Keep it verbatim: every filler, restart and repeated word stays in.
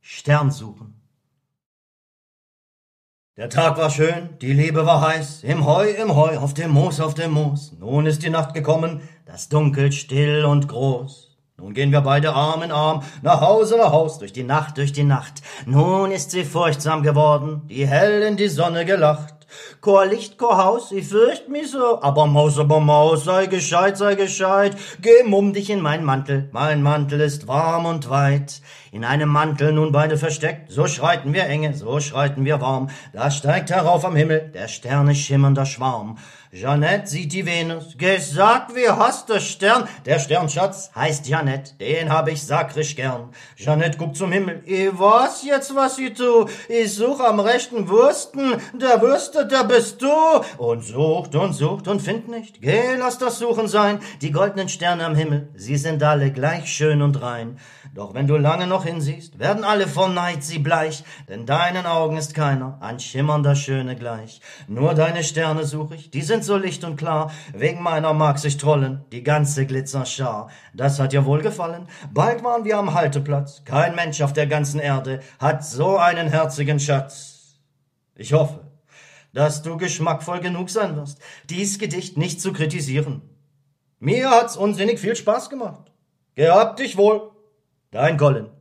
Stern suchen. Der Tag war schön, die Liebe war heiß, im Heu, im Heu, auf dem Moos, auf dem Moos. Nun ist die Nacht gekommen, das Dunkel still und groß. Nun gehen wir beide Arm in Arm, nach Hause, nach Haus, durch die Nacht, durch die Nacht. Nun ist sie furchtsam geworden, die hell in die Sonne gelacht. Chor Licht, Chor Haus, ich fürcht mich so, aber Maus, aber Maus, sei gescheit, sei gescheit. Geh mumm dich in meinen Mantel, mein Mantel ist warm und weit. In einem Mantel nun beide versteckt, so schreiten wir enge, so schreiten wir warm. Da steigt herauf am Himmel der Sterne schimmernder Schwarm. Jeanette sieht die Venus, geh, sag, wie hast du Stern? Der Sternschatz heißt Jeanette, den hab ich sakrisch gern. Jeanette guckt zum Himmel, ich weiß jetzt, was ich tu. Ich such am rechten Wursten, der Würste, der bist du. Und sucht und sucht und findet nicht, geh, lass das Suchen sein. Die goldenen Sterne am Himmel, sie sind alle gleich schön und rein. Doch wenn du lange noch hinsiehst, werden alle vor Neid sie bleich, denn deinen Augen ist keiner ein schimmernder Schöne gleich. Nur deine Sterne such ich, die sind so licht und klar, wegen meiner mag sich trollen die ganze Glitzerschar. Das hat dir wohl gefallen, bald waren wir am Halteplatz, kein Mensch auf der ganzen Erde hat so einen herzigen Schatz. Ich hoffe, dass du geschmackvoll genug sein wirst, dies Gedicht nicht zu kritisieren. Mir hat's unsinnig viel Spaß gemacht. Gehabt dich wohl. Dein Colin.